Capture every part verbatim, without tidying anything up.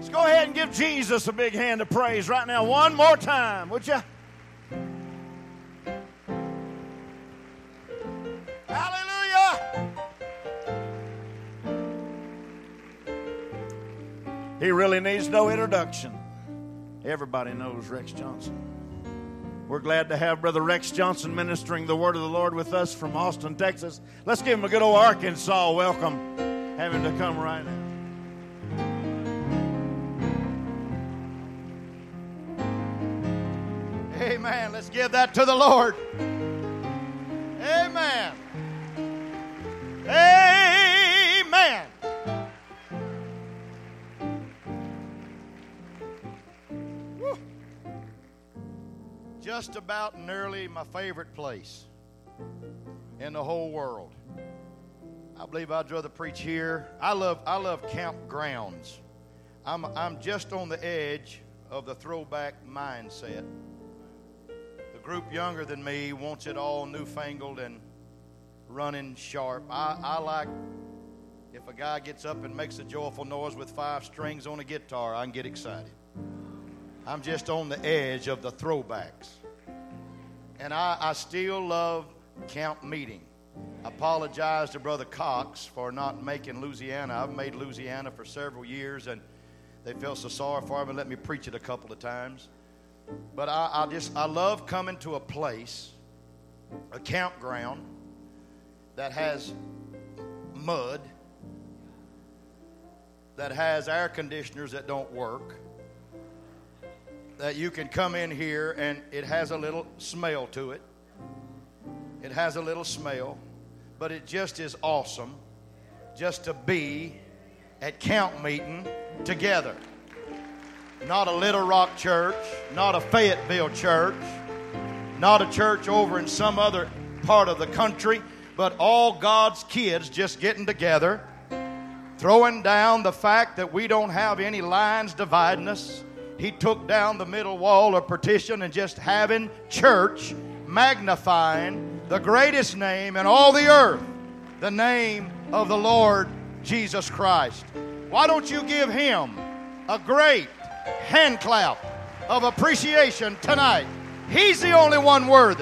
Go ahead and give Jesus a big hand of praise right now. One more time, would you? Hallelujah. He really needs no introduction. Everybody knows Rex Johnson. We're glad to have Brother Rex Johnson ministering the word of the Lord with us from Austin, Texas. Let's give him a good old Arkansas welcome. Have him to come right now. Amen. Let's give that to the Lord. Amen. Amen. Woo. Just about nearly my favorite place in the whole world. I believe I'd rather preach here. I love I love campgrounds. I'm I'm just on the edge of the throwback mindset. Group younger than me wants it all newfangled and running sharp. I, I like if a guy gets up and makes a joyful noise with five strings on a guitar, I can get excited. I'm just on the edge of the throwbacks. And I, I still love camp meeting. I apologize to Brother Cox for not making Louisiana. I've made Louisiana for several years, and they felt so sorry for me and let me preach it a couple of times. But I, I just, I love coming to a place, a campground, that has mud, that has air conditioners that don't work, that you can come in here and it has a little smell to it. It has a little smell, but it just is awesome just to be at camp meeting together. Not a Little Rock church, not a Fayetteville church, not a church over in some other part of the country, but all God's kids just getting together, throwing down the fact that we don't have any lines dividing us. He took down the middle wall of partition and just having church, magnifying the greatest name in all the earth, the name of the Lord Jesus Christ. Why don't you give him a great hand clap of appreciation tonight? He's the only one worthy.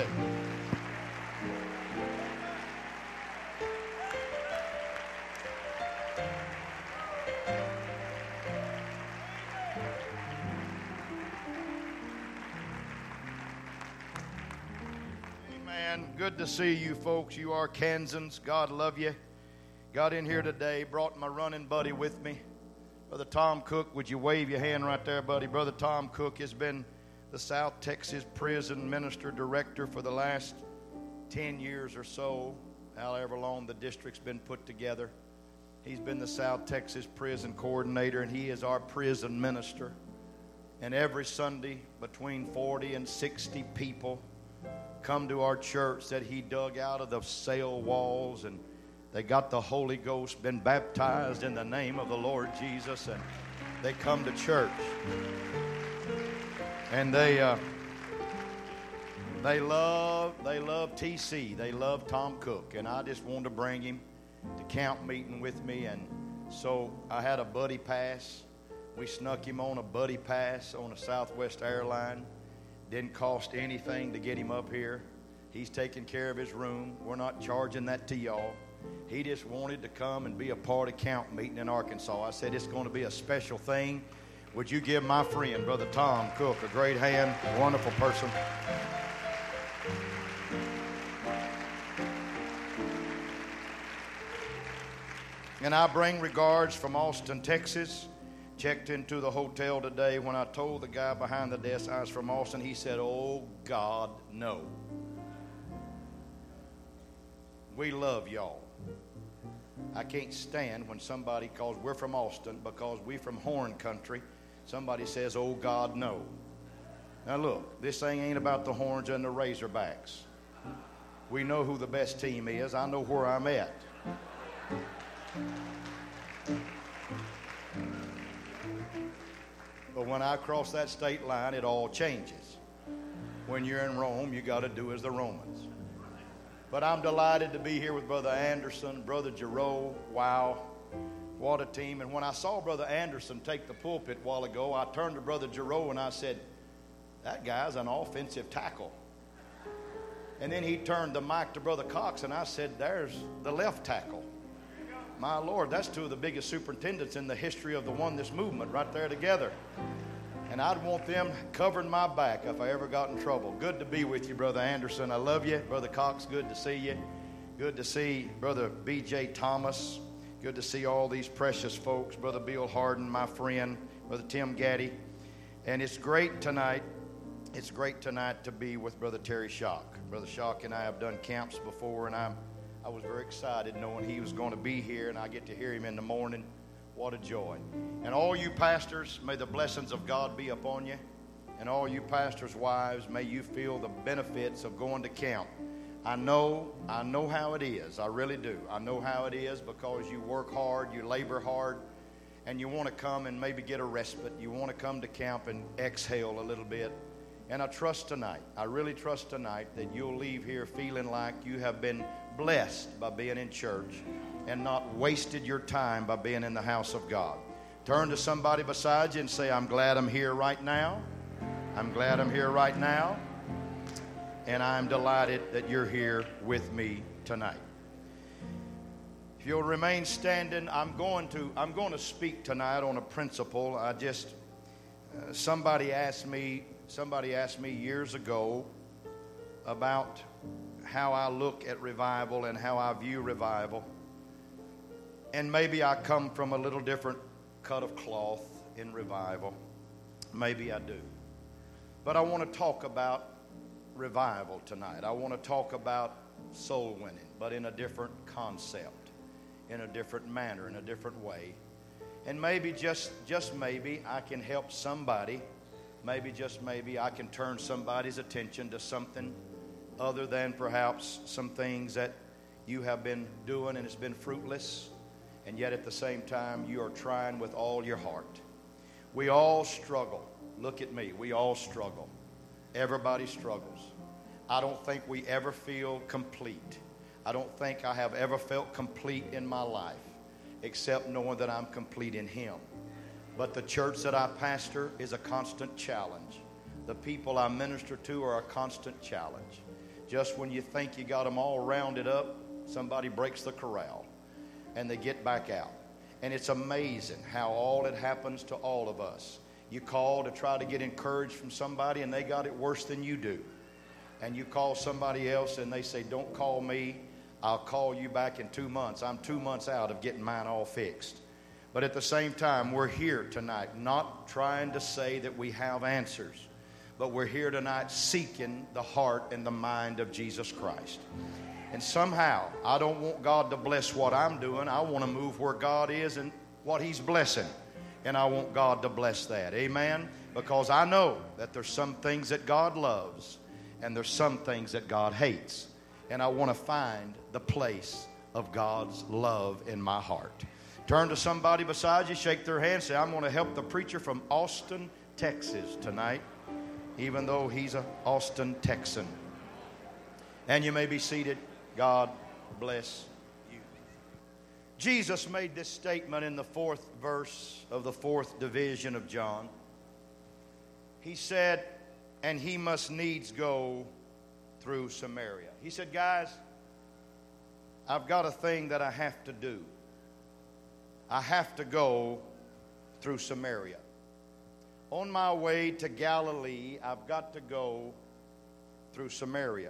Amen. Good to see you folks. You are Kansans. God love you. Got in here today, brought my running buddy with me. Brother Tom Cook, would you wave your hand right there, buddy? Brother Tom Cook has been the South Texas Prison Minister Director for the last ten years or so, however long the district's been put together. He's been the South Texas Prison Coordinator, and he is our prison minister. And every Sunday, between forty and sixty people come to our church that he dug out of the cell walls, and they got the Holy Ghost, been baptized in the name of the Lord Jesus, and they come to church. And they uh, they love they love T C. They love Tom Cook, and I just wanted to bring him to camp meeting with me. And so I had a buddy pass. We snuck him on a buddy pass on a Southwest airline. Didn't cost anything to get him up here. He's taking care of his room. We're not charging that to y'all. He just wanted to come and be a part of camp meeting in Arkansas. I said, it's going to be a special thing. Would you give my friend, Brother Tom Cook, a great hand? A wonderful person. And I bring regards from Austin, Texas. Checked into the hotel today. When I told the guy behind the desk I was from Austin, he said, oh, God, no. We love y'all. I can't stand when somebody calls, we're from Austin, because we from Horn Country, somebody says, oh, God, no. Now, look, this thing ain't about the Horns and the Razorbacks. We know who the best team is. I know where I'm at. But when I cross that state line, it all changes. When you're in Rome, you got to do as the Romans. But I'm delighted to be here with Brother Anderson, Brother Giroux. Wow. What a team. And when I saw Brother Anderson take the pulpit a while ago, I turned to Brother Giroux and I said, that guy's an offensive tackle. And then he turned the mic to Brother Cox and I said, there's the left tackle. My Lord, that's two of the biggest superintendents in the history of the Oneness movement right there together. And I'd want them covering my back if I ever got in trouble. Good to be with you, Brother Anderson. I love you. Brother Cox, good to see you. Good to see Brother B J Thomas. Good to see all these precious folks. Brother Bill Harden, my friend. Brother Tim Gaddy. And it's great tonight. It's great tonight to be with Brother Terry Schock. Brother Schock and I have done camps before, and I'm, I was very excited knowing he was going to be here, and I get to hear him in the morning. What a joy. And all you pastors, may the blessings of God be upon you. And all you pastors' wives, may you feel the benefits of going to camp. I know, I know how it is. I really do. I know how it is because you work hard, you labor hard, and you want to come and maybe get a respite. You want to come to camp and exhale a little bit. And I trust tonight, I really trust tonight that you'll leave here feeling like you have been blessed by being in church and not wasted your time by being in the house of God. Turn to somebody beside you and say, I'm glad I'm here right now. I'm glad I'm here right now. And I'm delighted that you're here with me tonight. If you'll remain standing, I'm going to I'm going to speak tonight on a principle. I just uh, somebody asked me somebody asked me years ago about how I look at revival and how I view revival. And maybe I come from a little different cut of cloth in revival. Maybe I do. But I want to talk about revival tonight. I want to talk about soul winning, but in a different concept, in a different manner, in a different way. And maybe just just maybe I can help somebody. Maybe just maybe I can turn somebody's attention to something other than perhaps some things that you have been doing and it's been fruitless, and yet at the same time you are trying with all your heart. We all struggle. Look at me. We all struggle. Everybody struggles. I don't think we ever feel complete. I don't think I have ever felt complete in my life except knowing that I'm complete in Him. But the church that I pastor is a constant challenge. The people I minister to are a constant challenge. Just when you think you got them all rounded up, somebody breaks the corral and they get back out. And it's amazing how all it happens to all of us. You call to try to get encouraged from somebody and they got it worse than you do. And you call somebody else and they say, don't call me, I'll call you back in two months. I'm two months out of getting mine all fixed. But at the same time, we're here tonight not trying to say that we have answers, but we're here tonight seeking the heart and the mind of Jesus Christ. And somehow, I don't want God to bless what I'm doing. I want to move where God is and what He's blessing. And I want God to bless that. Amen? Because I know that there's some things that God loves and there's some things that God hates. And I want to find the place of God's love in my heart. Turn to somebody beside you, shake their hand, say, I'm going to help the preacher from Austin, Texas tonight, even though he's an Austin Texan. And you may be seated. God bless you. Jesus made this statement in the fourth verse of the fourth division of John. He said, and he must needs go through Samaria. He said, guys, I've got a thing that I have to do. I have to go through Samaria. On my way to Galilee, I've got to go through Samaria.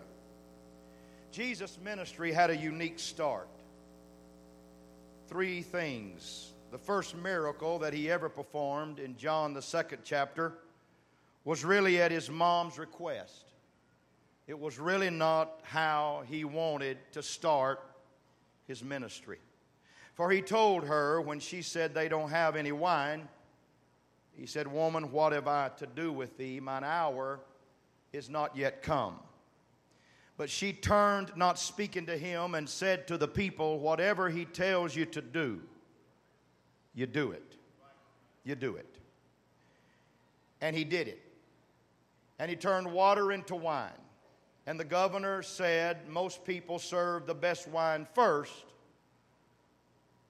Jesus' ministry had a unique start. Three things. The first miracle that he ever performed in John, the second chapter, was really at his mom's request. It was really not how he wanted to start his ministry. For he told her when she said they don't have any wine, he said, woman, what have I to do with thee? Mine hour is not yet come. But she turned, not speaking to him, and said to the people, whatever he tells you to do, you do it. You do it. And he did it. And he turned water into wine. And the governor said, most people serve the best wine first,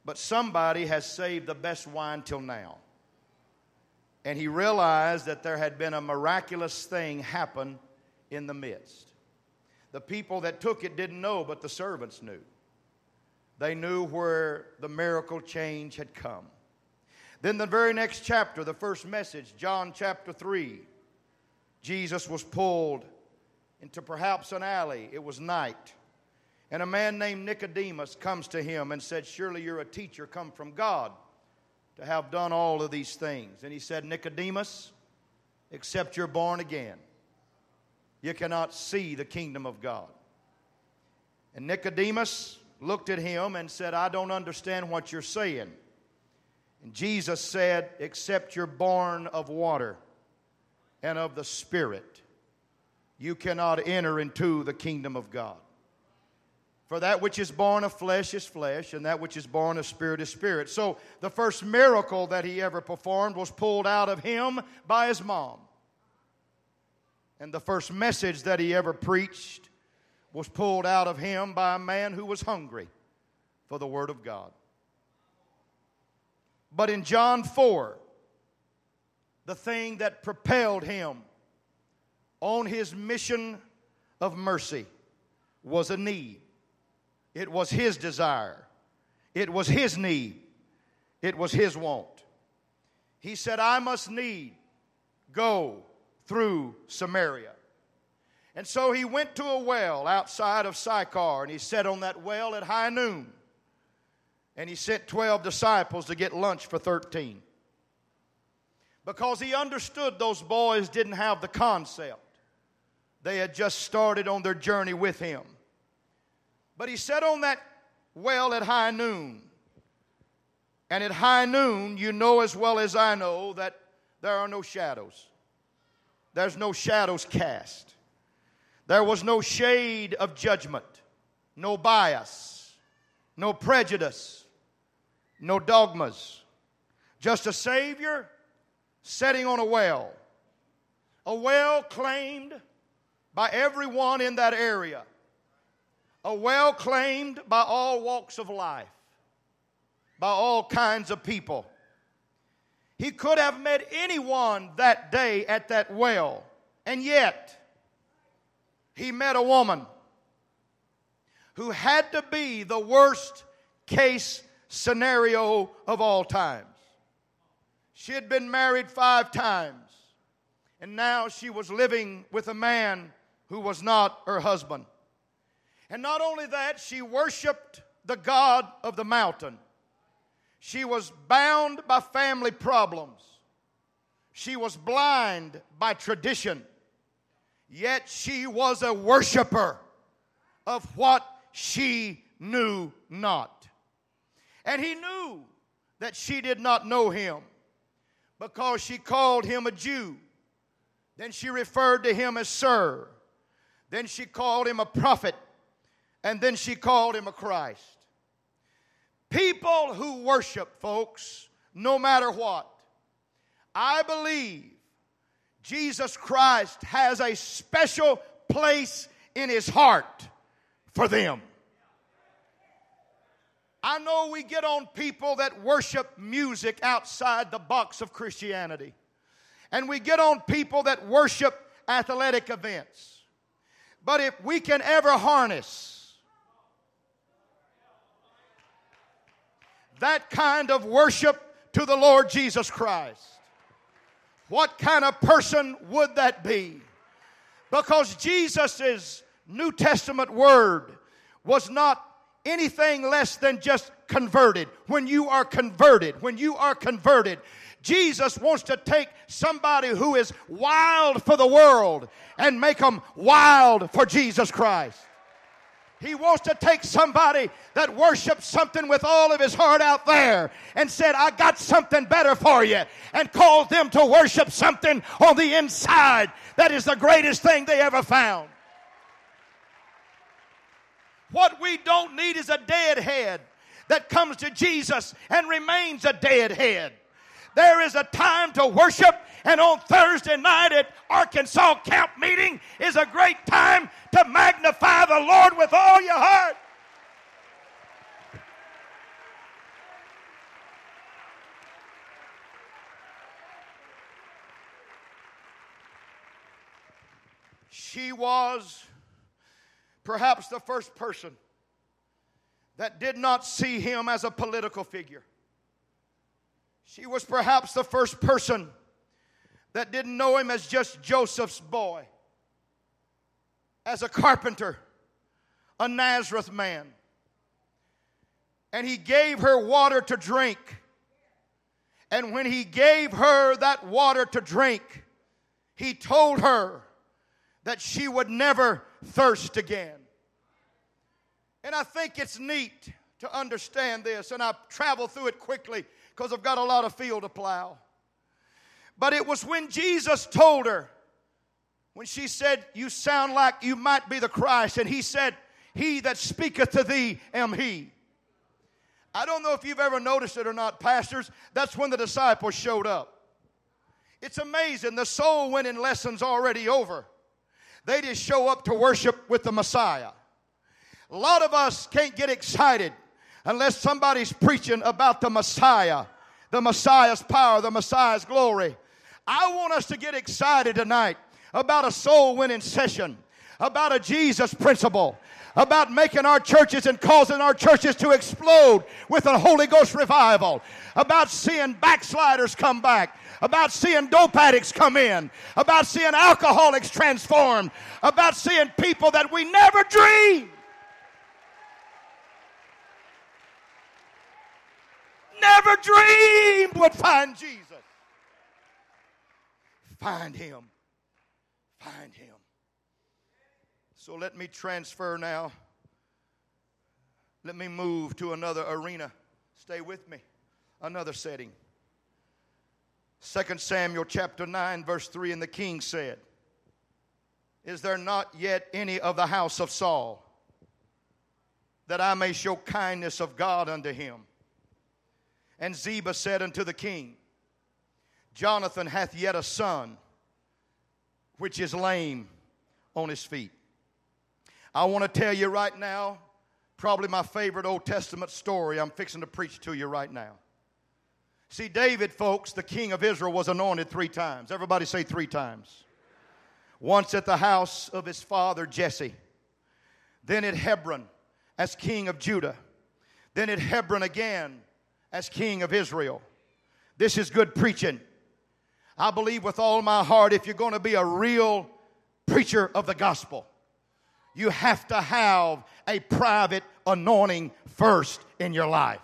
but somebody has saved the best wine till now. And he realized that there had been a miraculous thing happen in the midst. The people that took it didn't know, but the servants knew. They knew where the miracle change had come. Then the very next chapter, the first message, John chapter three, Jesus was pulled into perhaps an alley. It was night. And a man named Nicodemus comes to him and said, "Surely you're a teacher come from God to have done all of these things." And he said, "Nicodemus, except you're born again, you cannot see the kingdom of God." And Nicodemus looked at him and said, "I don't understand what you're saying." And Jesus said, "Except you're born of water and of the Spirit, you cannot enter into the kingdom of God. For that which is born of flesh is flesh, and that which is born of spirit is spirit." So the first miracle that he ever performed was pulled out of him by his mom. And the first message that he ever preached was pulled out of him by a man who was hungry for the Word of God. But in John four, the thing that propelled him on his mission of mercy was a need. It was his desire. It was his need. It was his want. He said, "I must need go through Samaria." And so he went to a well outside of Sychar, and he sat on that well at high noon. And he sent twelve disciples to get lunch for thirteen. Because he understood those boys didn't have the concept. They had just started on their journey with him. But he sat on that well at high noon. And at high noon, you know as well as I know that there are no shadows. There's no shadows cast. There was no shade of judgment, no bias, no prejudice, no dogmas. Just a Savior sitting on a well. A well claimed by everyone in that area. A well claimed by all walks of life. By all kinds of people. He could have met anyone that day at that well. And yet, he met a woman who had to be the worst case scenario of all times. She had been married five times. And now she was living with a man who was not her husband. And not only that, she worshiped the God of the mountain. She was bound by family problems. She was blind by tradition. Yet she was a worshiper of what she knew not. And he knew that she did not know him because she called him a Jew. Then she referred to him as sir. Then she called him a prophet. And then she called him a Christ. People who worship, folks, no matter what, I believe Jesus Christ has a special place in his heart for them. I know we get on people that worship music outside the box of Christianity. And we get on people that worship athletic events. But if we can ever harness that kind of worship to the Lord Jesus Christ, what kind of person would that be? Because Jesus' New Testament word was not anything less than just converted. When you are converted, when you are converted, Jesus wants to take somebody who is wild for the world and make them wild for Jesus Christ. He wants to take somebody that worships something with all of his heart out there and said, "I got something better for you," and called them to worship something on the inside that is the greatest thing they ever found. What we don't need is a dead head that comes to Jesus and remains a dead head. There is a time to worship, and on Thursday night at Arkansas Camp Meeting is a great time to magnify the Lord with all your heart. She was perhaps the first person that did not see him as a political figure. She was perhaps the first person that didn't know him as just Joseph's boy, as a carpenter, a Nazareth man. And he gave her water to drink. And when he gave her that water to drink, he told her that she would never thirst again. And I think it's neat to understand this, and I've traveled through it quickly because I've got a lot of field to plow. But it was when Jesus told her, when she said, you sound like you might be the Christ, and he said, he that speaketh to thee am he. I don't know if you've ever noticed it or not, pastors, that's when the disciples showed up. It's amazing, the soul winning lesson's already over. They just show up to worship with the Messiah. A lot of us can't get excited unless somebody's preaching about the Messiah, the Messiah's power, the Messiah's glory. I want us to get excited tonight about a soul-winning session, about a Jesus principle, about making our churches and causing our churches to explode with a Holy Ghost revival, about seeing backsliders come back, about seeing dope addicts come in, about seeing alcoholics transformed, about seeing people that we never dreamed. Never dreamed would find Jesus. Find him. Find him. So let me transfer now. Let me move to another arena. Stay with me. Another setting. Second Samuel chapter nine verse three, and the king said, is there not yet any of the house of Saul, that I may show kindness of God unto him? And Ziba said unto the king, Jonathan hath yet a son, which is lame on his feet. I want to tell you right now, probably my favorite Old Testament story I'm fixing to preach to you right now. See, David, folks, the king of Israel, was anointed three times. Everybody say three times. Once at the house of his father Jesse. Then at Hebron as king of Judah. Then at Hebron again as king of Israel. This is good preaching. I believe with all my heart, if you're going to be a real preacher of the gospel, you have to have a private anointing first in your life.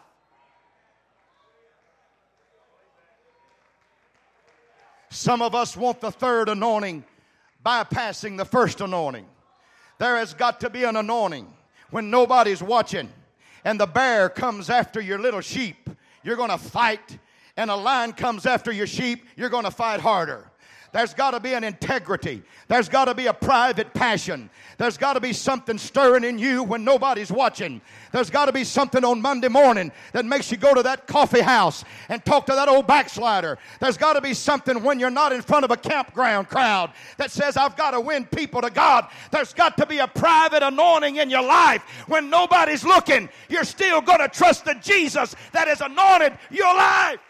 Some of us want the third anointing, bypassing the first anointing. There has got to be an anointing when nobody's watching and the bear comes after your little sheep. You're going to fight, and a lion comes after your sheep, you're going to fight harder. There's got to be an integrity. There's got to be a private passion. There's got to be something stirring in you when nobody's watching. There's got to be something on Monday morning that makes you go to that coffee house and talk to that old backslider. There's got to be something when you're not in front of a campground crowd that says, I've got to win people to God. There's got to be a private anointing in your life. When nobody's looking, you're still going to trust the Jesus that has anointed your life.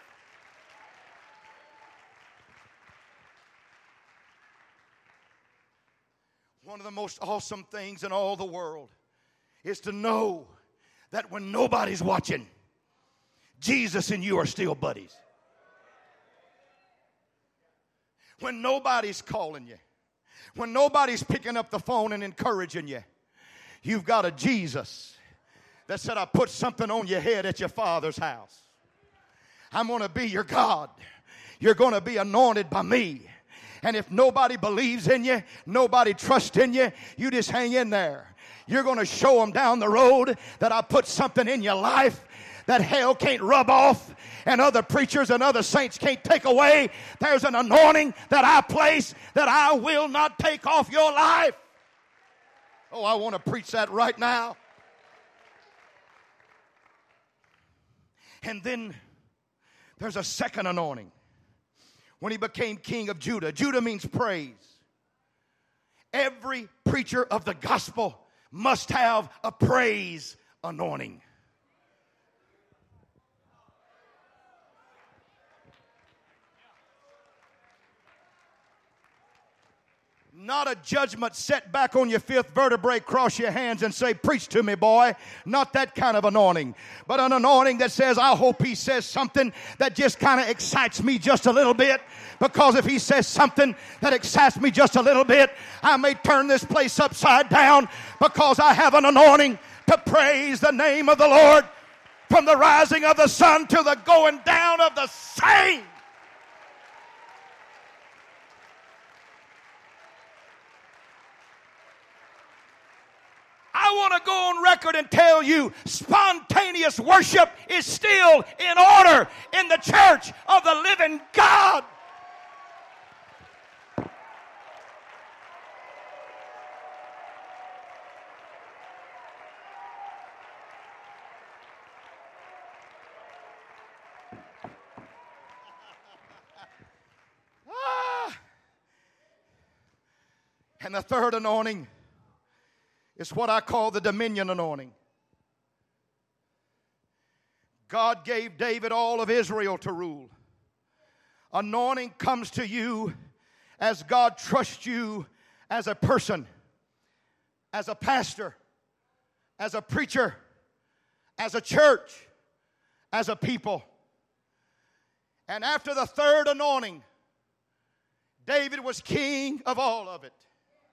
One of the most awesome things in all the world is to know that when nobody's watching, Jesus and you are still buddies. When nobody's calling you, when nobody's picking up the phone and encouraging you, you've got a Jesus that said, I put something on your head at your father's house. I'm going to be your God. You're going to be anointed by me. And if nobody believes in you, nobody trusts in you, you just hang in there. You're going to show them down the road that I put something in your life that hell can't rub off and other preachers and other saints can't take away. There's an anointing that I place that I will not take off your life. Oh, I want to preach that right now. And then there's a second anointing. When he became king of Judah. Judah means praise. Every preacher of the gospel must have a praise anointing. Not a judgment set back on your fifth vertebrae, cross your hands and say, preach to me, boy. Not that kind of anointing. But an anointing that says, I hope he says something that just kind of excites me just a little bit. Because if he says something that excites me just a little bit, I may turn this place upside down because I have an anointing to praise the name of the Lord from the rising of the sun to the going down of the same. I want to go on record and tell you spontaneous worship is still in order in the church of the living God. ah. And the third anointing, it's what I call the dominion anointing. God gave David all of Israel to rule. Anointing comes to you as God trusts you as a person, as a pastor, as a preacher, as a church, as a people. And after the third anointing, David was king of all of it.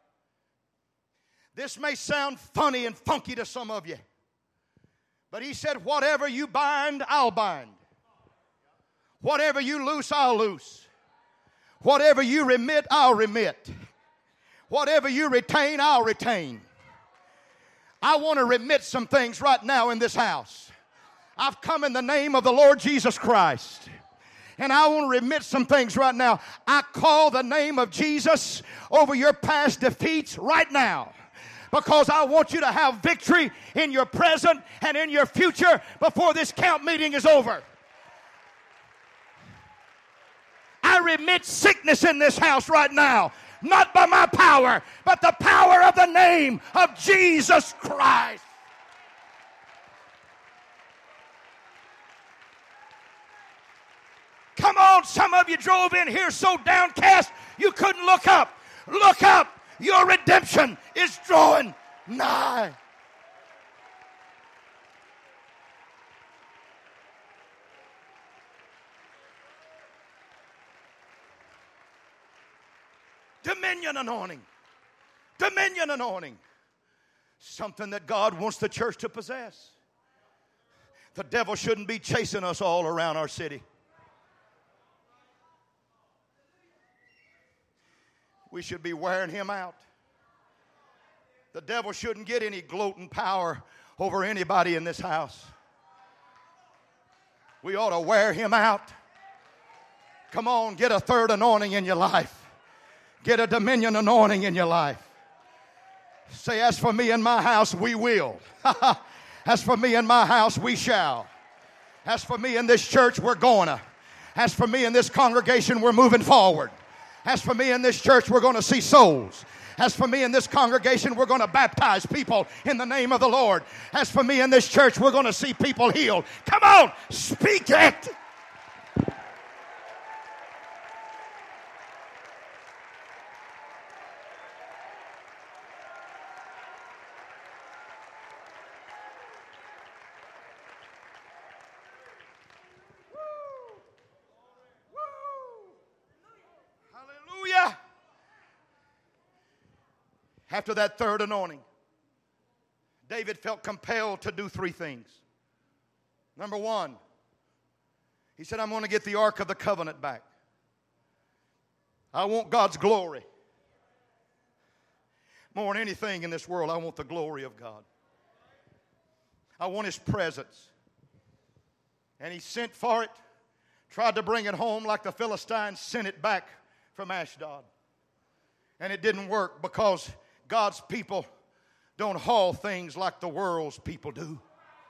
This may sound funny and funky to some of you, but he said, whatever you bind, I'll bind. Whatever you loose, I'll loose. Whatever you remit, I'll remit. Whatever you retain, I'll retain. I want to remit some things right now in this house. I've come in the name of the Lord Jesus Christ. And I want to remit some things right now. I call the name of Jesus over your past defeats right now. Because I want you to have victory in your present and in your future before this camp meeting is over. I remit sickness in this house right now. Not by my power, but the power of the name of Jesus Christ. Come on, some of you drove in here so downcast you couldn't look up. Look up. Your redemption is drawing nigh. Dominion anointing. Dominion anointing. Something that God wants the church to possess. The devil shouldn't be chasing us all around our city. We should be wearing him out. The devil shouldn't get any gloating power over anybody in this house. We ought to wear him out. Come on, get a third anointing in your life. Get a dominion anointing in your life. Say, as for me and my house, we will. As for me and my house, we shall. As for me and this church, we're gonna. As for me and this congregation, we're moving forward. As for me in this church, we're going to see souls. As for me in this congregation, we're going to baptize people in the name of the Lord. As for me in this church, we're going to see people healed. Come on, speak it. After that third anointing, David felt compelled to do three things. Number one, he said, I'm going to get the Ark of the Covenant back. I want God's glory. More than anything in this world, I want the glory of God. I want his presence. And he sent for it, tried to bring it home like the Philistines sent it back from Ashdod. And it didn't work because God's people don't haul things like the world's people do.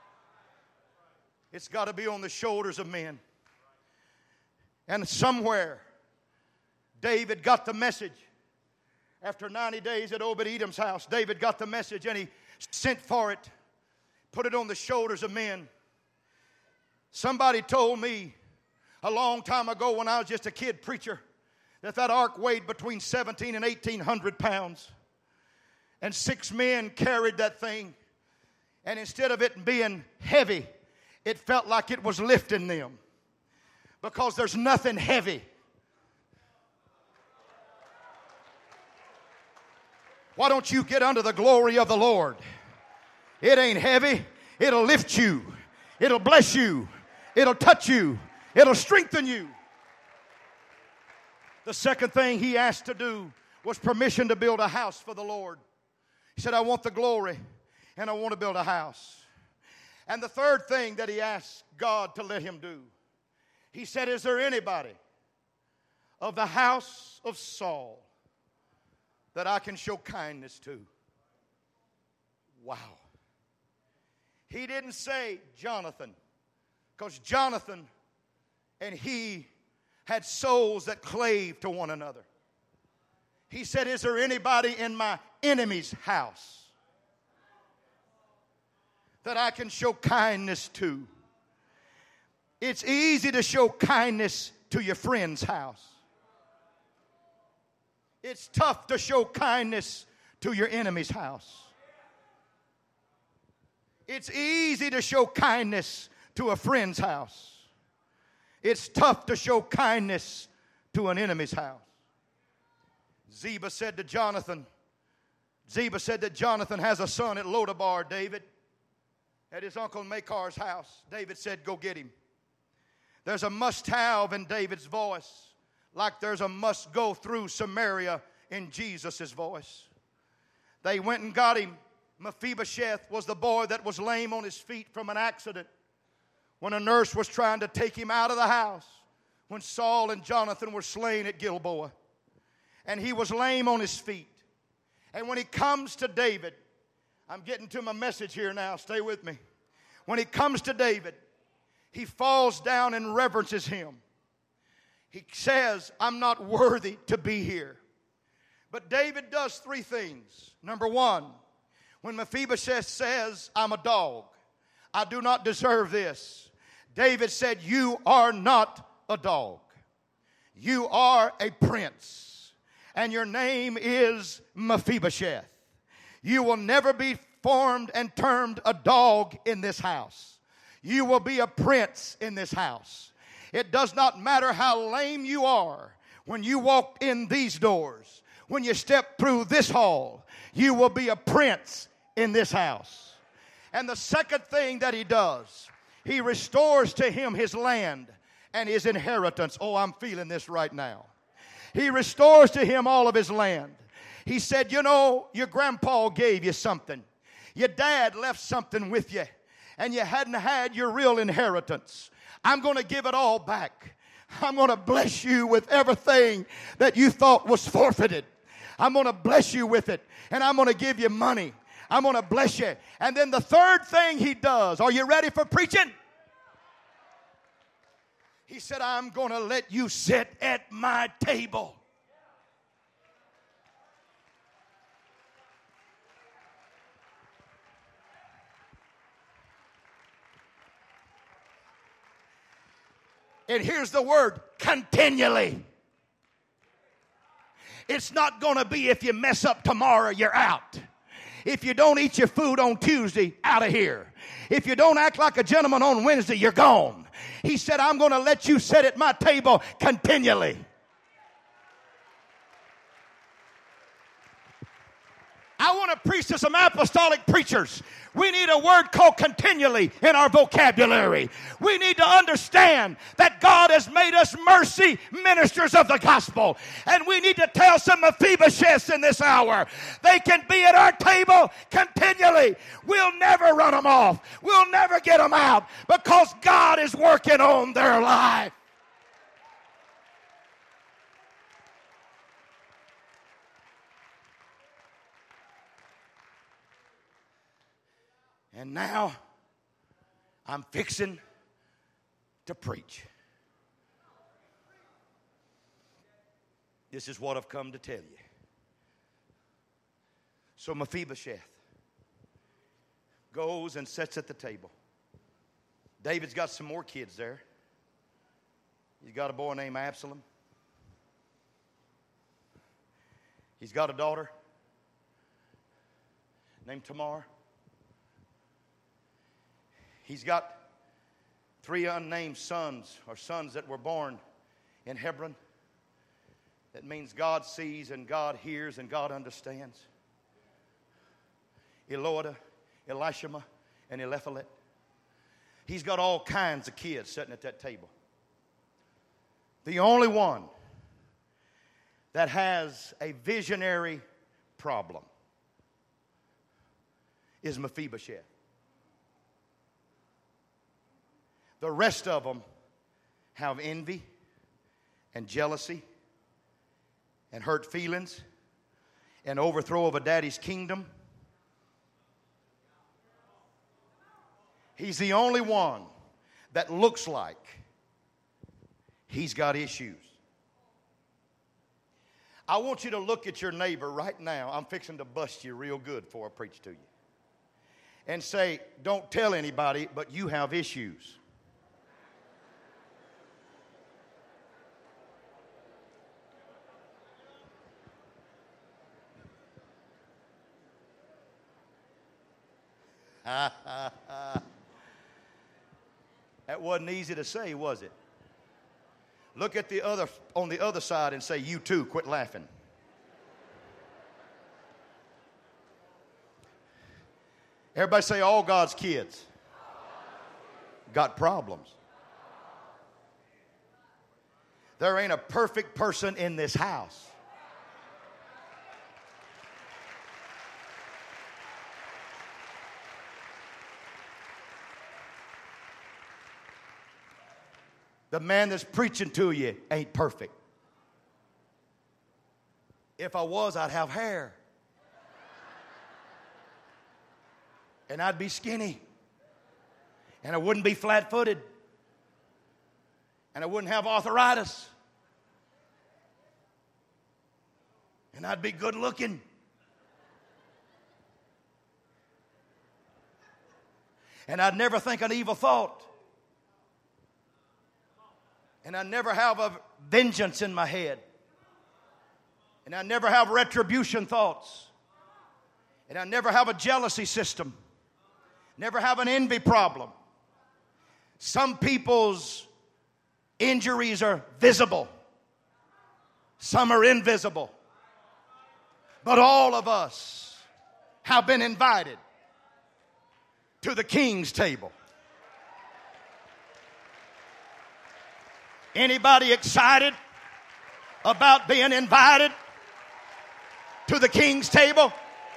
It's got to be on the shoulders of men. And somewhere, David got the message. After ninety days at Obed-Edom's house, David got the message and he sent for it, put it on the shoulders of men. Somebody told me a long time ago when I was just a kid preacher that that ark weighed between seventeen and eighteen hundred pounds. And six men carried that thing. And instead of it being heavy, it felt like it was lifting them. Because there's nothing heavy. Why don't you get under the glory of the Lord? It ain't heavy. It'll lift you. It'll bless you. It'll touch you. It'll strengthen you. The second thing he asked to do was permission to build a house for the Lord. He said, I want the glory and I want to build a house. And the third thing that he asked God to let him do, he said, is there anybody of the house of Saul that I can show kindness to? Wow. He didn't say Jonathan, because Jonathan and he had souls that clave to one another. He said, is there anybody in my enemy's house that I can show kindness to? It's easy to show kindness to your friend's house. It's tough to show kindness to your enemy's house. It's easy to show kindness to a friend's house. It's tough to show kindness to an enemy's house. Ziba said to Jonathan, Ziba said that Jonathan has a son at Lodabar, David, at his uncle Machar's house. David said, go get him. There's a must-have in David's voice, like there's a must-go through Samaria in Jesus' voice. They went and got him. Mephibosheth was the boy that was lame on his feet from an accident when a nurse was trying to take him out of the house when Saul and Jonathan were slain at Gilboa. And he was lame on his feet. And when he comes to David, I'm getting to my message here now, stay with me. When he comes to David, he falls down and reverences him. He says, I'm not worthy to be here. But David does three things. Number one, when Mephibosheth says, I'm a dog, I do not deserve this, David said, you are not a dog. You are a prince. And your name is Mephibosheth. You will never be formed and termed a dog in this house. You will be a prince in this house. It does not matter how lame you are. When you walk in these doors, when you step through this hall, you will be a prince in this house. And the second thing that he does, he restores to him his land and his inheritance. Oh, I'm feeling this right now. He restores to him all of his land. He said, you know, your grandpa gave you something. Your dad left something with you, and you hadn't had your real inheritance. I'm going to give it all back. I'm going to bless you with everything that you thought was forfeited. I'm going to bless you with it, and I'm going to give you money. I'm going to bless you. And then the third thing he does, are you ready for preaching? He said, I'm going to let you sit at my table. And here's the word, continually. It's not going to be if you mess up tomorrow, you're out. If you don't eat your food on Tuesday, out of here. If you don't act like a gentleman on Wednesday, you're gone. He said, I'm going to let you sit at my table continually. I want to preach to some apostolic preachers. We need a word called continually in our vocabulary. We need to understand that God has made us mercy ministers of the gospel. And we need to tell some Mephibosheths in this hour, they can be at our table continually. We'll never run them off. We'll never get them out because God is working on their life. And now, I'm fixing to preach. This is what I've come to tell you. So Mephibosheth goes and sits at the table. David's got some more kids there. He's got a boy named Absalom. He's got a daughter named Tamar. He's got three unnamed sons, or sons that were born in Hebron. That means God sees and God hears and God understands. Eloidah, Elishama, and Eliphalet. He's got all kinds of kids sitting at that table. The only one that has a visionary problem is Mephibosheth. The rest of them have envy and jealousy and hurt feelings and overthrow of a daddy's kingdom. He's the only one that looks like he's got issues. I want you to look at your neighbor right now. I'm fixing to bust you real good before I preach to you. And say, don't tell anybody, but you have issues. That wasn't easy to say, was it? Look at the other on the other side and say, you too, quit laughing. Everybody say, all God's kids got problems. There ain't a perfect person in this house. The man that's preaching to you ain't perfect. If I was, I'd have hair. And I'd be skinny. And I wouldn't be flat-footed. And I wouldn't have arthritis. And I'd be good looking. And I'd never think an evil thought. And I never have a vengeance in my head. And I never have retribution thoughts. And I never have a jealousy system. Never have an envy problem. Some people's injuries are visible. Some are invisible. But all of us have been invited to the King's table. Anybody excited about being invited to the King's table?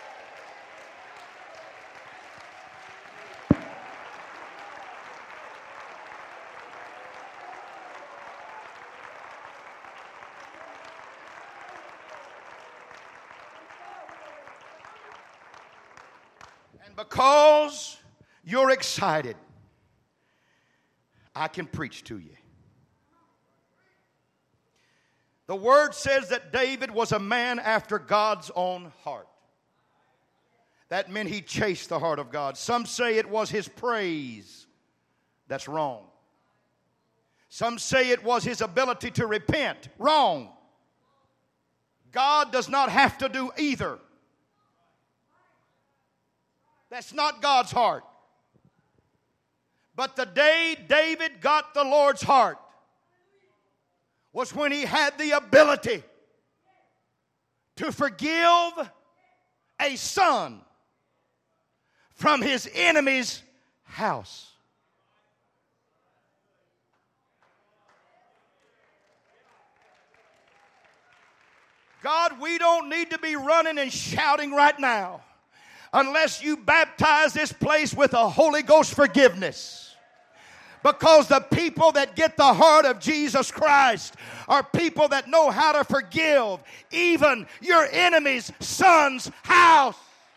And because you're excited, I can preach to you. The word says that David was a man after God's own heart. That meant he chased the heart of God. Some say it was his praise. That's wrong. Some say it was his ability to repent. Wrong. God does not have to do either. That's not God's heart. But the day David got the Lord's heart was when he had the ability to forgive a son from his enemy's house. God, we don't need to be running and shouting right now unless you baptize this place with a Holy Ghost forgiveness. Because the people that get the heart of Jesus Christ are people that know how to forgive even your enemy's son's house.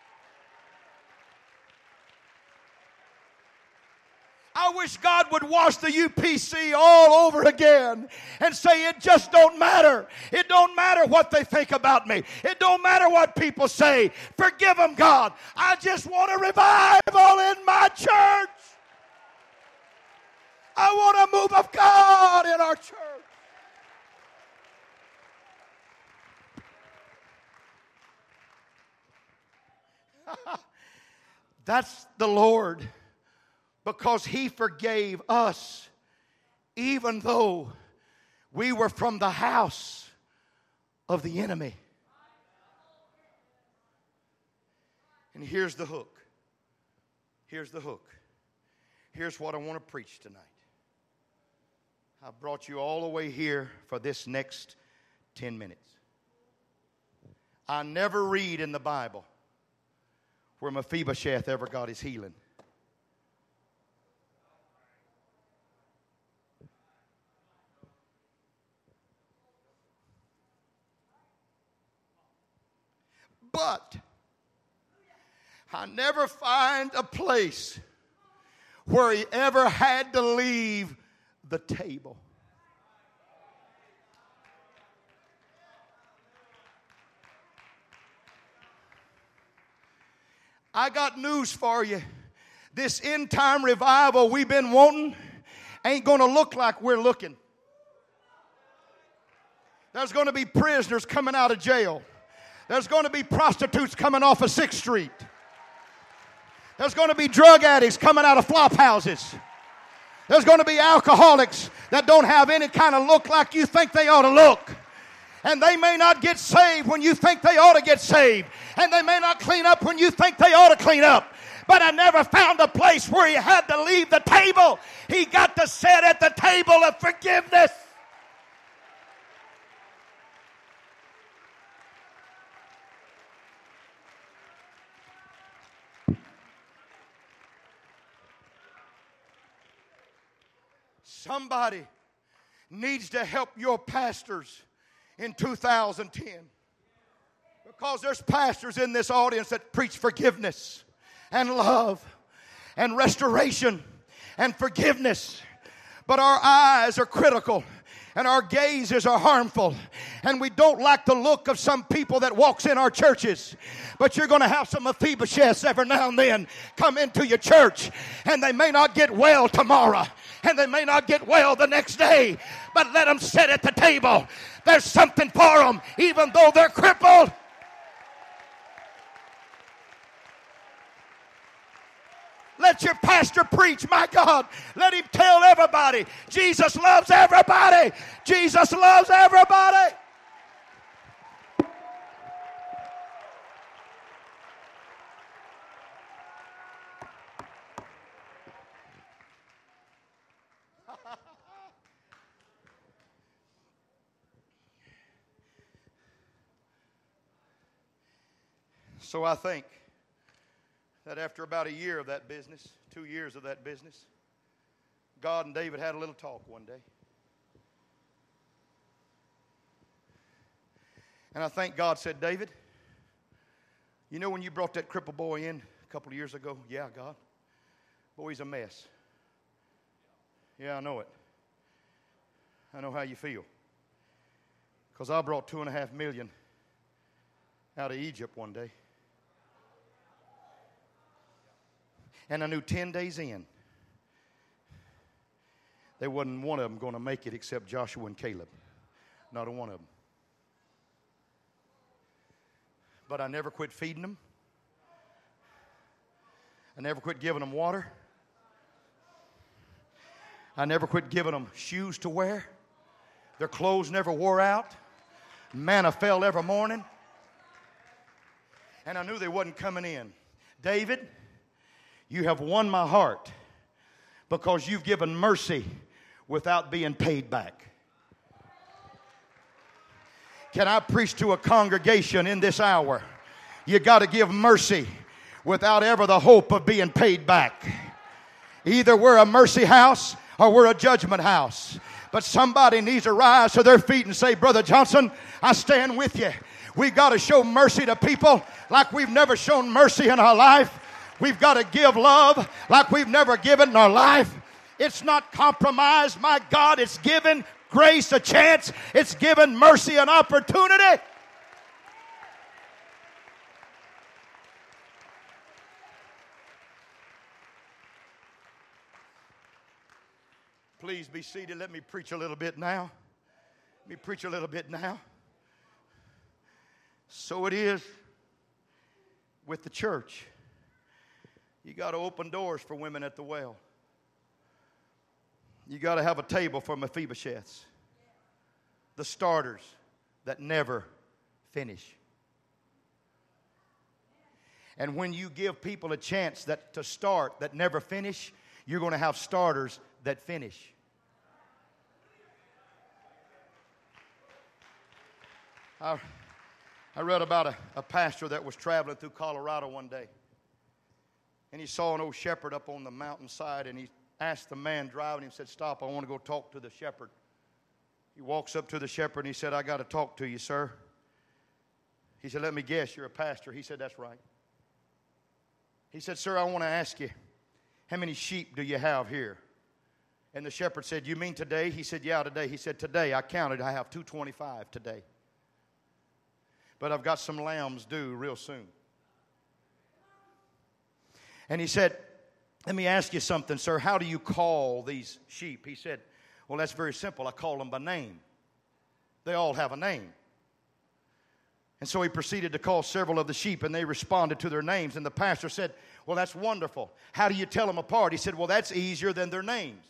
I wish God would wash the U P C all over again and say it just don't matter. It don't matter what they think about me. It don't matter what people say. Forgive them, God. I just want a revival in my church. I want a move of God in our church. That's the Lord, because He forgave us even though we were from the house of the enemy. And here's the hook. Here's the hook. Here's what I want to preach tonight. I brought you all the way here for this next ten minutes. I never read in the Bible where Mephibosheth ever got his healing. But I never find a place where he ever had to leave the table. I got news for you. This end time revival we've been wanting ain't going to look like we're looking. There's going to be prisoners coming out of jail. There's going to be prostitutes coming off of sixth Street. There's going to be drug addicts coming out of flop houses. There's going to be alcoholics that don't have any kind of look like you think they ought to look. And they may not get saved when you think they ought to get saved. And they may not clean up when you think they ought to clean up. But I never found a place where he had to leave the table. He got to sit at the table of forgiveness. Somebody needs to help your pastors in two thousand ten. Because there's pastors in this audience that preach forgiveness and love and restoration and forgiveness. But our eyes are critical and our gazes are harmful. And we don't like the look of some people that walks in our churches. But you're going to have some Mephibosheths every now and then come into your church. And they may not get well tomorrow. And they may not get well the next day. But let them sit at the table. There's something for them, even though they're crippled. Let your pastor preach, my God. Let him tell everybody, Jesus loves everybody. Jesus loves everybody. So I think that after about a year of that business, two years of that business, God and David had a little talk one day. And I think God said, David, you know when you brought that crippled boy in a couple of years ago? Yeah, God. Boy, he's a mess. Yeah, I know it. I know how you feel. Because I brought two and a half million out of Egypt one day. And I knew ten days in, there wasn't one of them going to make it except Joshua and Caleb. Not a one of them. But I never quit feeding them. I never quit giving them water. I never quit giving them shoes to wear. Their clothes never wore out. Manna fell every morning. And I knew they wasn't coming in. David, you have won my heart because you've given mercy without being paid back. Can I preach to a congregation in this hour? You got to give mercy without ever the hope of being paid back. Either we're a mercy house or we're a judgment house. But somebody needs to rise to their feet and say, Brother Johnson, I stand with you. We've got to show mercy to people like we've never shown mercy in our life. We've got to give love like we've never given in our life. It's not compromise, my God. It's giving grace a chance. It's giving mercy an opportunity. Please be seated. Let me preach a little bit now. Let me preach a little bit now. So it is. with the church. You got to open doors for women at the well. You got to have a table for Mephibosheths, the starters that never finish. And when you give people a chance that to start that never finish, you're going to have starters that finish. I, I read about a, a pastor that was traveling through Colorado one day. And he saw an old shepherd up on the mountainside, and he asked the man driving him, said, "Stop, I want to go talk to the shepherd." He walks up to the shepherd and he said, "I got to talk to you, sir." He said, "Let me guess, you're a pastor." He said, "That's right." He said, "Sir, I want to ask you, how many sheep do you have here?" And the shepherd said, "You mean today?" He said, "Yeah, today." He said, "Today, I counted, I have two hundred twenty-five today. But I've got some lambs due real soon." And he said, "Let me ask you something, sir. How do you call these sheep?" He said, "Well, that's very simple. I call them by name. They all have a name." And so he proceeded to call several of the sheep, and they responded to their names. And the pastor said, "Well, that's wonderful. How do you tell them apart?" He said, "Well, that's easier than their names."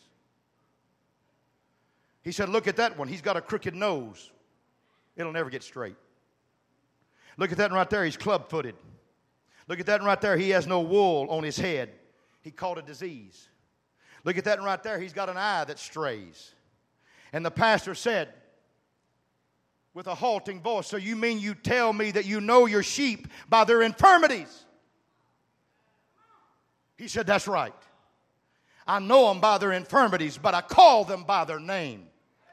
He said, "Look at that one. He's got a crooked nose. It'll never get straight. Look at that one right there. He's club-footed. Look at that one right there. He has no wool on his head. He caught a disease. Look at that one right there. He's got an eye that strays." And the pastor said with a halting voice, "So you mean you tell me that you know your sheep by their infirmities?" He said, "That's right. I know them by their infirmities, but I call them by their name."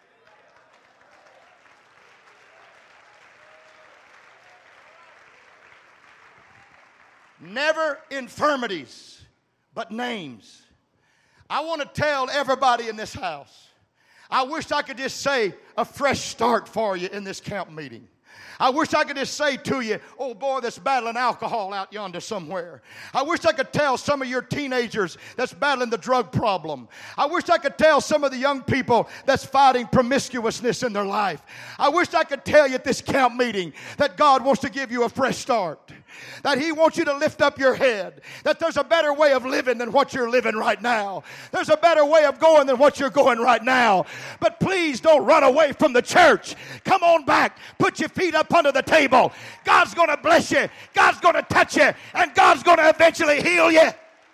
Never infirmities, but names. I want to tell everybody in this house, I wish I could just say a fresh start for you in this camp meeting. I wish I could just say to you, "Oh boy, that's battling alcohol out yonder somewhere." I wish I could tell some of your teenagers that's battling the drug problem. I wish I could tell some of the young people that's fighting promiscuousness in their life. I wish I could tell you at this camp meeting that God wants to give you a fresh start. That He wants you to lift up your head. That there's a better way of living than what you're living right now. There's a better way of going than what you're going right now. But please don't run away from the church. Come on back. Put your feet up under the table. God's going to bless you. God's going to touch you. And God's going to eventually heal you.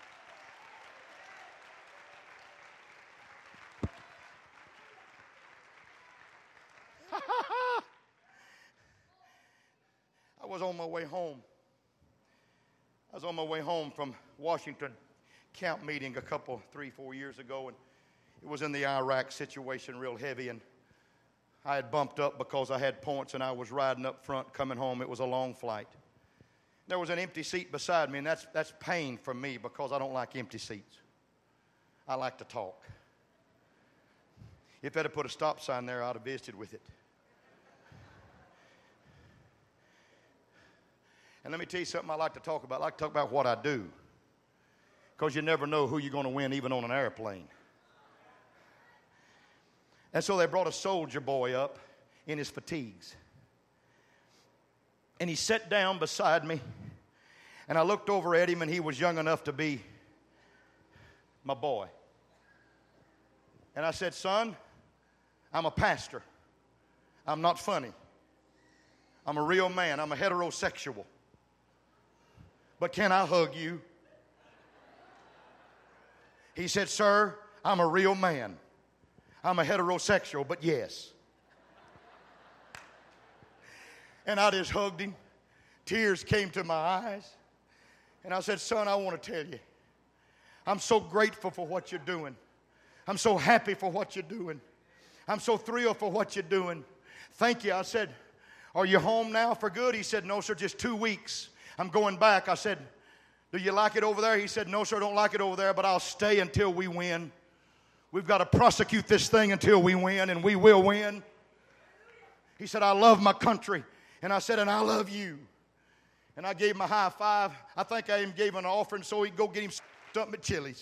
I was on my way home. I was on my way home from Washington camp meeting a couple, three, four years ago, and it was in the Iraq situation real heavy, and I had bumped up because I had points, and I was riding up front coming home. It was a long flight. There was an empty seat beside me, and that's, that's pain for me because I don't like empty seats. I like to talk. If they'd have put a stop sign there, I'd have visited with it. And let me tell you something I like to talk about. I like to talk about what I do. Because you never know who you're going to win even on an airplane. And so they brought a soldier boy up in his fatigues. And he sat down beside me. And I looked over at him, and he was young enough to be my boy. And I said, "Son, I'm a pastor. I'm not funny. I'm a real man. I'm a heterosexual. But can I hug you?" He said, "Sir, I'm a real man. I'm a heterosexual, but yes." And I just hugged him. Tears came to my eyes. And I said, "Son, I want to tell you, I'm so grateful for what you're doing. I'm so happy for what you're doing. I'm so thrilled for what you're doing. Thank you." I said, "Are you home now for good?" He said, "No, sir, just two weeks. I'm going back." I said, "Do you like it over there?" He said, "No, sir, I don't like it over there, but I'll stay until we win. We've got to prosecute this thing until we win, and we will win." He said, "I love my country." And I said, "And I love you." And I gave him a high five. I think I even gave him an offering so he'd go get him something at Chili's.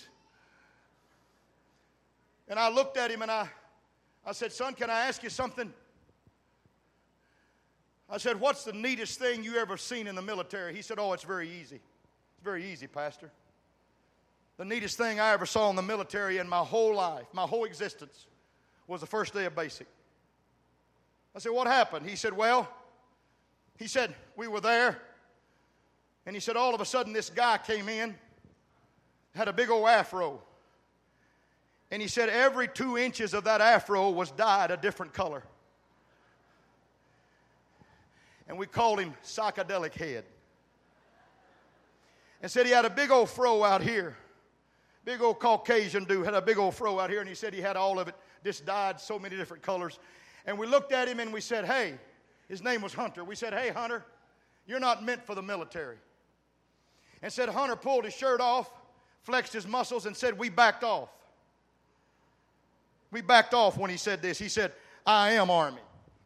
And I looked at him and I, I said, "Son, can I ask you something?" I said, what's the neatest thing you ever seen in the military? He said, oh, it's very easy. It's very easy, Pastor. The neatest thing I ever saw in the military in my whole life, my whole existence, was the first day of basic. I said, what happened? He said, well, he said, we were there, and he said, all of a sudden this guy came in, had a big old afro, and he said every two inches of that afro was dyed a different color. And we called him Psychedelic Head. And said he had a big old fro out here. Big old Caucasian dude had a big old fro out here, and he said he had all of it just dyed so many different colors. And we looked at him and we said, hey, his name was Hunter. We said, hey, Hunter, you're not meant for the military. And said Hunter pulled his shirt off, flexed his muscles, and said, we backed off. We backed off when he said this. He said, I am Army.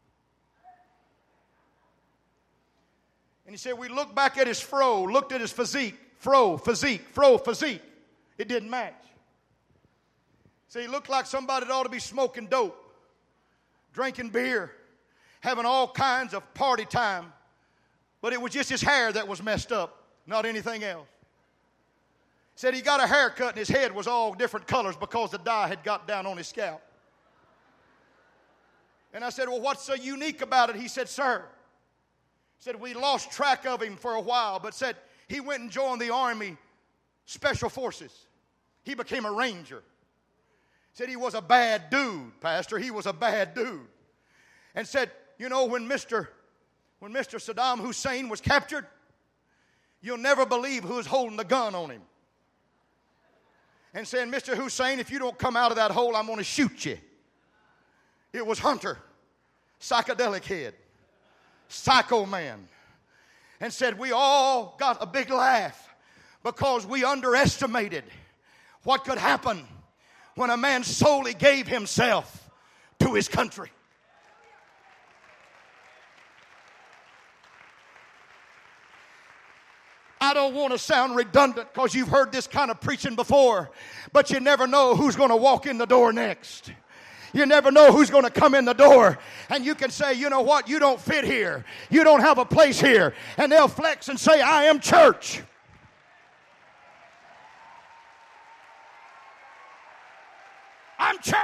And he said, we looked back at his fro, looked at his physique, fro, physique, fro, physique. It didn't match. So he looked like somebody that ought to be smoking dope, drinking beer, having all kinds of party time. But it was just his hair that was messed up, not anything else. Said he got a haircut and his head was all different colors because the dye had got down on his scalp. And I said, well, what's so unique about it? He said, sir, said we lost track of him for a while, but said he went and joined the Army Special Forces. He became a ranger. Said he was a bad dude, Pastor. He was a bad dude. And said, you know, when Mister when Mister Saddam Hussein was captured, you'll never believe who was holding the gun on him. And saying, Mister Hussein, if you don't come out of that hole, I'm going to shoot you. It was Hunter, Psychedelic Head, Psycho Man. And said we all got a big laugh because we underestimated what could happen when a man solely gave himself to his country. I don't want to sound redundant because you've heard this kind of preaching before, but you never know who's going to walk in the door next. You never know who's going to come in the door, and you can say, you know what, you don't fit here. You don't have a place here. And they'll flex and say, I am church. I'm church.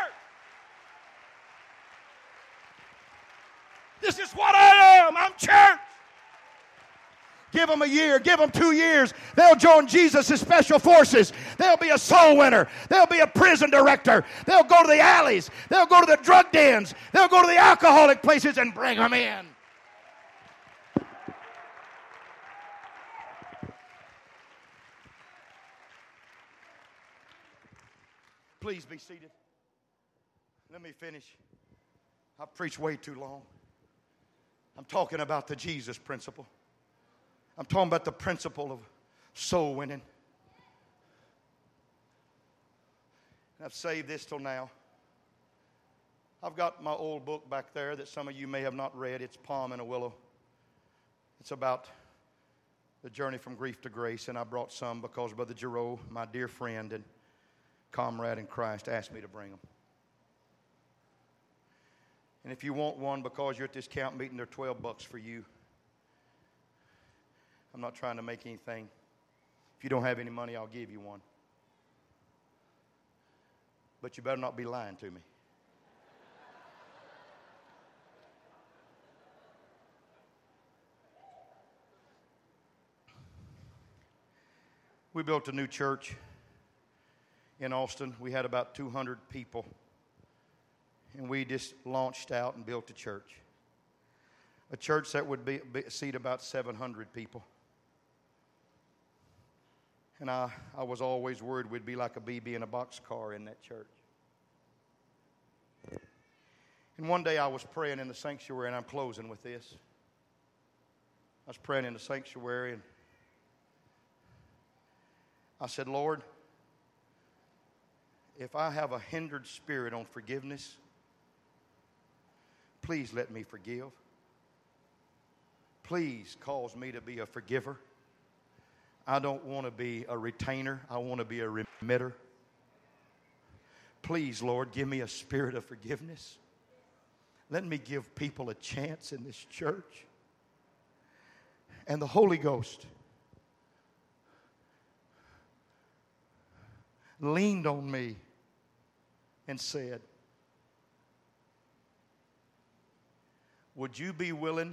This is what I am. I'm church. Give them a year, give them two years. They'll join Jesus' special forces. They'll be a soul winner. They'll be a prison director. They'll go to the alleys. They'll go to the drug dens. They'll go to the alcoholic places and bring them in. Please be seated. Let me finish. I've preached way too long. I'm talking about the Jesus principle. I'm talking about the principle of soul winning. And I've saved this till now. I've got my old book back there that some of you may have not read. It's Palm and a Willow. It's about the journey from grief to grace. And I brought some because Brother Giroux, my dear friend and comrade in Christ, asked me to bring them. And if you want one because you're at this camp meeting, they're twelve bucks for you. I'm not trying to make anything. If you don't have any money, I'll give you one. But you better not be lying to me. We built a new church in Austin. We had about two hundred people. And we just launched out and built a church. A church that would be, be, seat about seven hundred people. And I, I was always worried we'd be like a B B in a boxcar in that church. And one day I was praying in the sanctuary, and I'm closing with this. I was praying in the sanctuary, and I said, Lord, if I have a hindered spirit on forgiveness, please let me forgive. Please cause me to be a forgiver. I don't want to be a retainer. I want to be a remitter. Please, Lord, give me a spirit of forgiveness. Let me give people a chance in this church. And the Holy Ghost leaned on me and said, would you be willing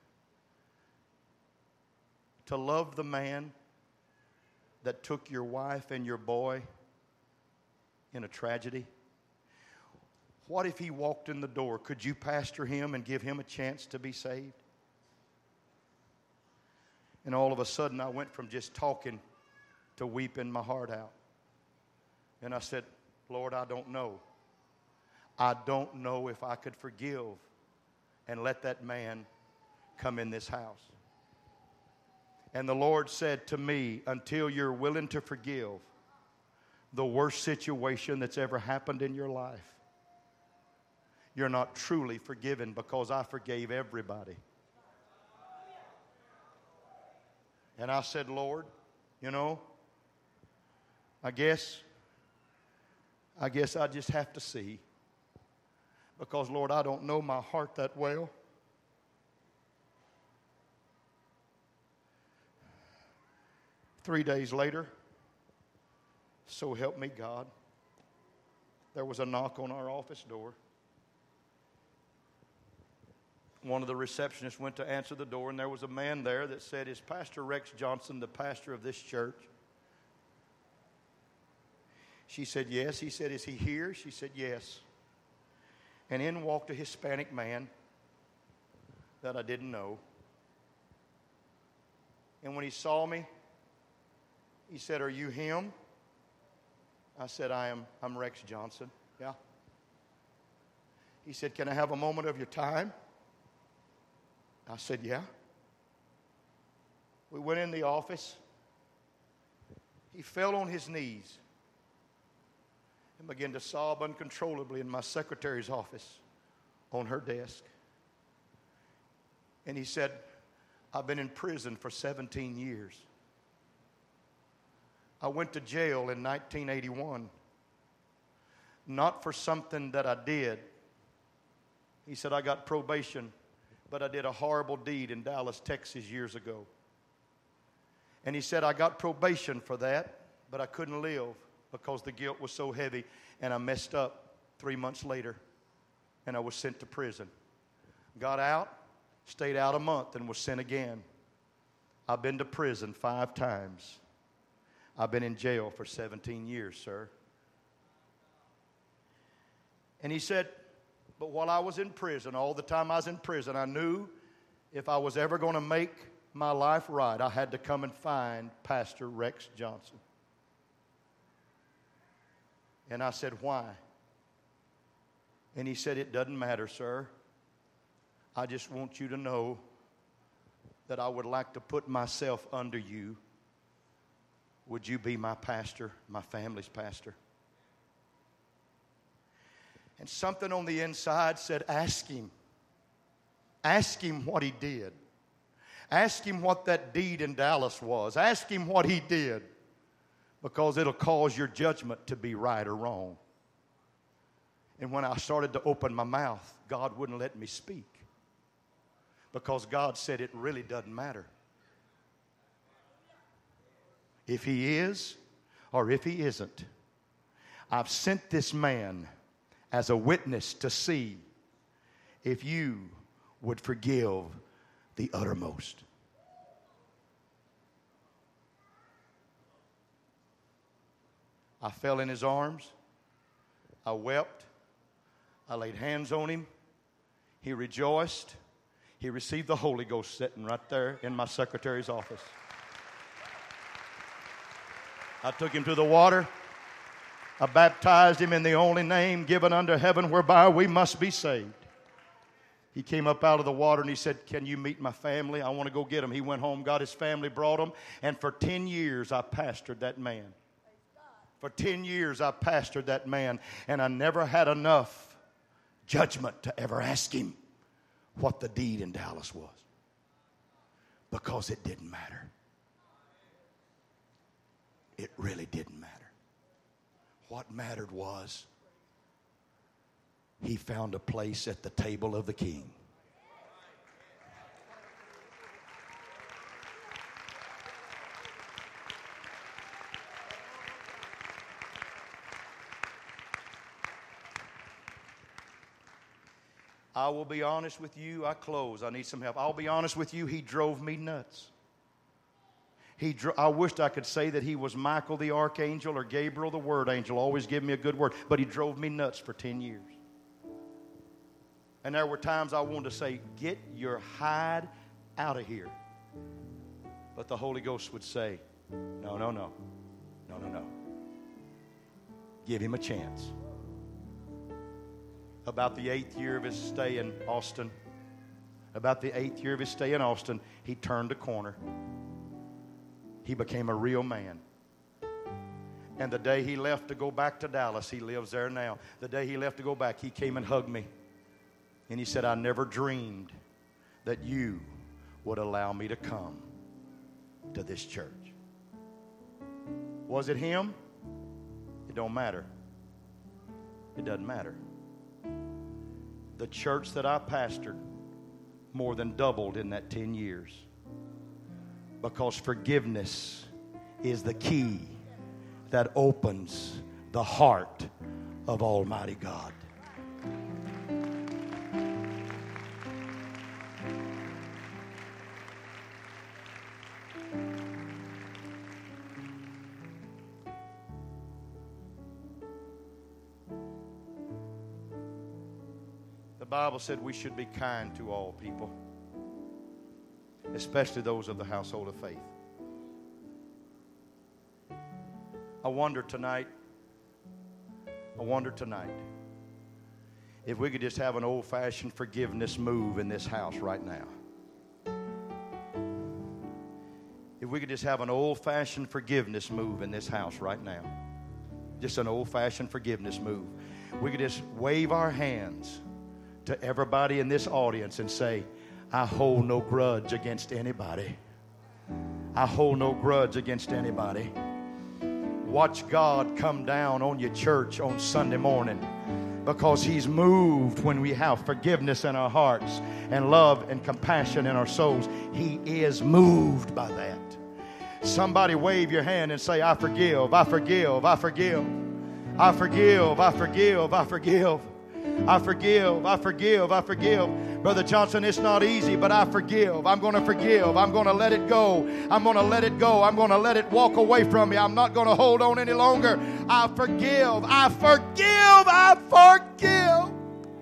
to love the man that took your wife and your boy in a tragedy? What if he walked in the door? Could you pastor him and give him a chance to be saved? And all of a sudden I went from just talking to weeping my heart out. And I said, Lord, I don't know. I don't know if I could forgive and let that man come in this house. And the Lord said to me, until you're willing to forgive the worst situation that's ever happened in your life, you're not truly forgiven, because I forgave everybody. And I said, Lord, you know, I guess, I guess I just have to see. Because, Lord, I don't know my heart that well. Three days later, so help me God, there was a knock on our office door. One of the receptionists went to answer the door, and there was a man there that said, is Pastor Rex Johnson the pastor of this church? She said, yes. He said, is he here? She said, yes. And in walked a Hispanic man that I didn't know. And when he saw me, he said, are you him? I said, I am. I'm Rex Johnson. Yeah. He said, can I have a moment of your time? I said, yeah. We went in the office. He fell on his knees and began to sob uncontrollably in my secretary's office on her desk. And he said, I've been in prison for seventeen years. I went to jail in nineteen eighty-one, not for something that I did. He said, I got probation, but I did a horrible deed in Dallas, Texas years ago. And he said, I got probation for that, but I couldn't live because the guilt was so heavy, and I messed up three months later, and I was sent to prison. Got out, stayed out a month, and was sent again. I've been to prison five times. I've been in jail for seventeen years, sir. And he said, but while I was in prison, all the time I was in prison, I knew if I was ever going to make my life right, I had to come and find Pastor Rex Johnson. And I said, why? And he said, it doesn't matter, sir. I just want you to know that I would like to put myself under you. Would you be my pastor, my family's pastor? And something on the inside said, ask him. Ask him what he did. Ask him what that deed in Dallas was. Ask him what he did. Because it'll cause your judgment to be right or wrong. And when I started to open my mouth, God wouldn't let me speak. Because God said it really doesn't matter. If he is or if he isn't, I've sent this man as a witness to see if you would forgive the uttermost. I fell in his arms. I wept. I laid hands on him. He rejoiced. He received the Holy Ghost sitting right there in my secretary's office. I took him to the water. I baptized him in the only name given under heaven whereby we must be saved. He came up out of the water and he said, can you meet my family? I want to go get him. He went home, got his family, brought him. And for ten years I pastored that man. For ten years I pastored that man. And I never had enough judgment to ever ask him what the deed in Dallas was. Because it didn't matter. It really didn't matter. What mattered was he found a place at the table of the king. I will be honest with you. I close. I need some help. I'll be honest with you. He drove me nuts. He dro- I wished I could say that he was Michael the archangel or Gabriel the word angel. Always give me a good word. But he drove me nuts for ten years. And there were times I wanted to say, get your hide out of here. But the Holy Ghost would say, no, no, no. No, no, no. Give him a chance. About the eighth year of his stay in Austin, about the eighth year of his stay in Austin, he turned a corner. He became a real man. And the day he left to go back to Dallas, he lives there now. The day he left to go back, he came and hugged me. And he said, I never dreamed that you would allow me to come to this church. Was it him? It don't matter. It doesn't matter. The church that I pastored more than doubled in that ten years. Because forgiveness is the key that opens the heart of Almighty God. The Bible said we should be kind to all people, especially those of the household of faith. I wonder tonight, I wonder tonight if we could just have an old-fashioned forgiveness move in this house right now. If we could just have an old-fashioned forgiveness move in this house right now. Just an old-fashioned forgiveness move. We could just wave our hands to everybody in this audience and say, I hold no grudge against anybody. I hold no grudge against anybody. Watch God come down on your church on Sunday morning, because he's moved when we have forgiveness in our hearts and love and compassion in our souls. He is moved by that. Somebody wave your hand and say, I forgive, I forgive, I forgive. I forgive, I forgive, I forgive. I forgive, I forgive, I forgive. Brother Johnson, it's not easy, but I forgive. I'm going to forgive. I'm going to let it go. I'm going to let it go. I'm going to let it walk away from me. I'm not going to hold on any longer. I forgive. I forgive. I forgive.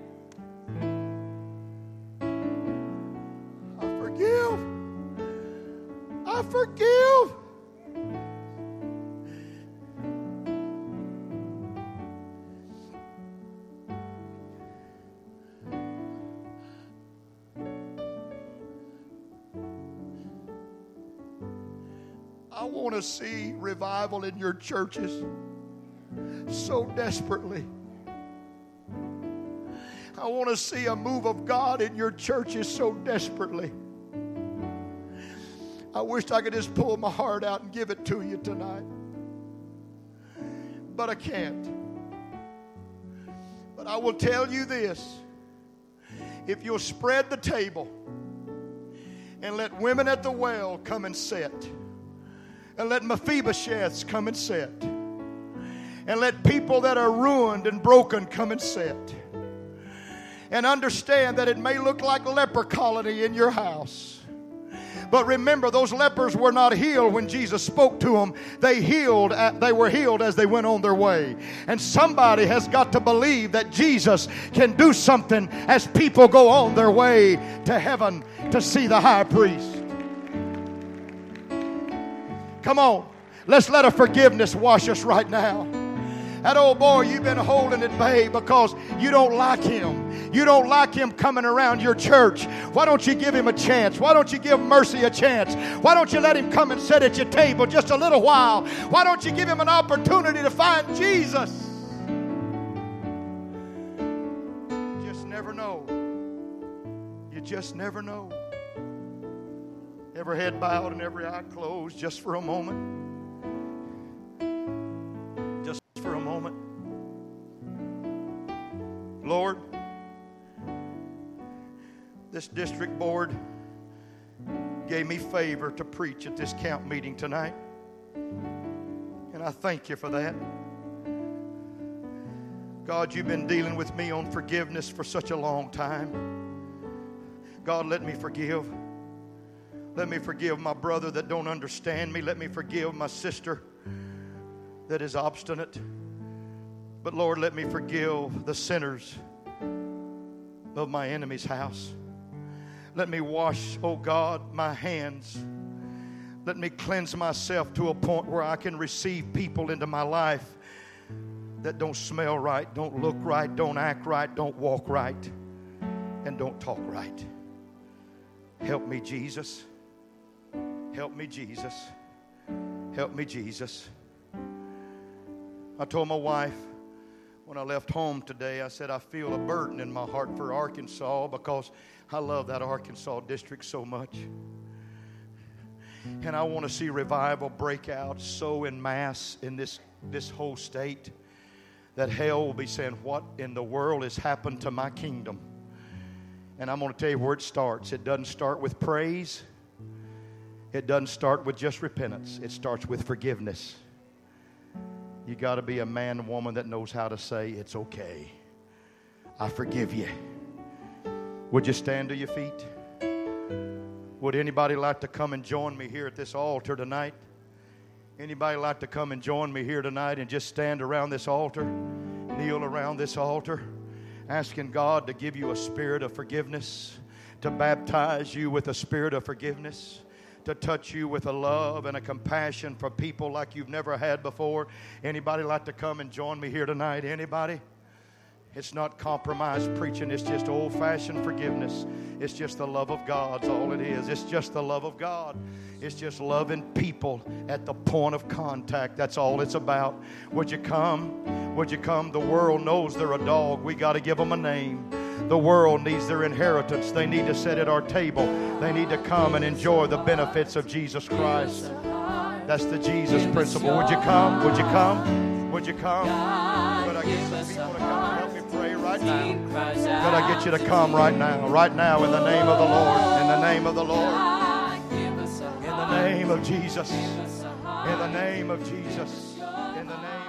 I forgive. I forgive. I want to see revival in your churches so desperately. I want to see a move of God in your churches so desperately. I wished I could just pull my heart out and give it to you tonight. But I can't. But I will tell you this. If you'll spread the table and let women at the well come and sit, and let Mephibosheths come and sit, and let people that are ruined and broken come and sit, and understand that it may look like leper colony in your house, but remember, those lepers were not healed when Jesus spoke to them. They healed. At, they were healed as they went on their way. And somebody has got to believe that Jesus can do something as people go on their way to heaven to see the high priest. Come on, let's let a forgiveness wash us right now. That old boy, you've been holding at bay because you don't like him. You don't like him coming around your church. Why don't you give him a chance? Why don't you give Mercy a chance? Why don't you let him come and sit at your table just a little while? Why don't you give him an opportunity to find Jesus? You just never know. You just never know. Every head bowed and every eye closed just for a moment. Just for a moment. Lord, this district board gave me favor to preach at this camp meeting tonight. And I thank you for that. God, you've been dealing with me on forgiveness for such a long time. God, let me forgive. Let me forgive my brother that don't understand me. Let me forgive my sister that is obstinate. But Lord, let me forgive the sinners of my enemy's house. Let me wash, oh God, my hands. Let me cleanse myself to a point where I can receive people into my life that don't smell right, don't look right, don't act right, don't walk right, and don't talk right. Help me, Jesus. Help me, Jesus. Help me, Jesus. I told my wife when I left home today, I said, I feel a burden in my heart for Arkansas because I love that Arkansas district so much. And I want to see revival break out so en masse in this, this whole state that hell will be saying, what in the world has happened to my kingdom? And I'm going to tell you where it starts. It doesn't start with praise. It doesn't start with just repentance. It starts with forgiveness. You got to be a man and woman that knows how to say, it's okay. I forgive you. Would you stand to your feet? Would anybody like to come and join me here at this altar tonight? Anybody like to come and join me here tonight and just stand around this altar, kneel around this altar, asking God to give you a spirit of forgiveness, to baptize you with a spirit of forgiveness, to touch you with a love and a compassion for people like you've never had before? Anybody like to come and join me here tonight? Anybody? It's not compromised preaching. It's just old-fashioned forgiveness. It's just the love of God. That's all it is. It's just the love of God. It's just loving people at the point of contact. That's all it's about. Would you come? Would you come? The world knows they're a dog. We got to give them a name. The world needs their inheritance. They need to sit at our table. They need to come and enjoy the benefits of Jesus Christ. That's the Jesus principle. Would you come? Would you come? Would you come? Could I get some people to come and help me pray right now? Could I get you to come right now? Right now in the name of the Lord. In the name of the Lord. In the name of Jesus. In the name of Jesus. In the name